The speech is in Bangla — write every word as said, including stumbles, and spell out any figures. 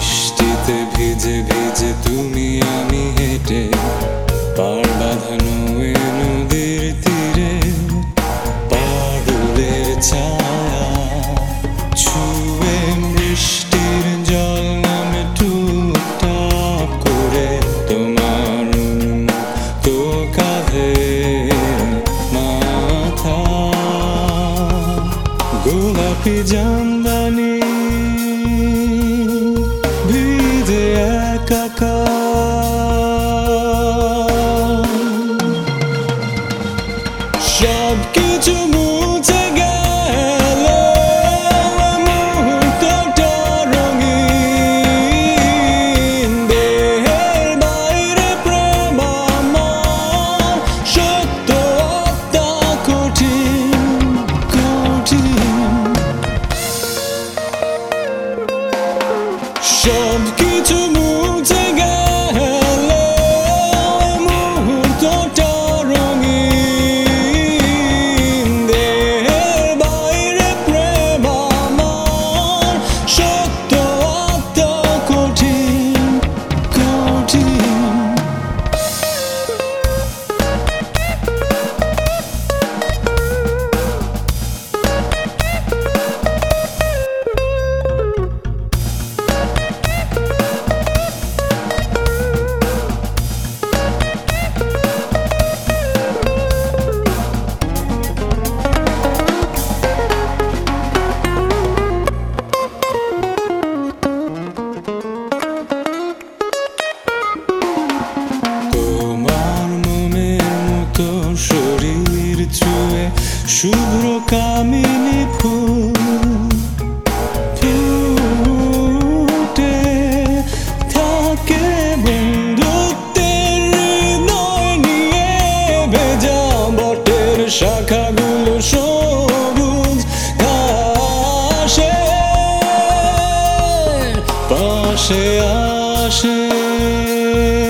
বৃষ্টিতে ভিজে ভিজে তুমি আমি হেঁটে পাড় বাঁধানো এ নদীর তীরে পাগলের ছায়া ছুঁয়ে বৃষ্টির জল নামে টুপটাপ করে তোমার তো কাঁধে মাথা গোলাপি জামদানি ভিজে একাকার সব কিছু মুছে গেল মুহূর্তটা রঙিন দেহের বাইরে প্রেম আমার সত্য আত্মা কঠিন কঠিন সব কিছু মুছে গেল মুহূর্তটা রঙিন দেহের বাইরে প্রেম আমার সত্য আত্মা কঠিন কঠিন শরীর ছুঁয়ে শুভ্র কামিনী ফুল ফুটে থাকে বন্ধুত্বের হৃদয় নিয়ে ভেজা বটের শাখাগুলো সবুজ ঘাসে পাশে আসে।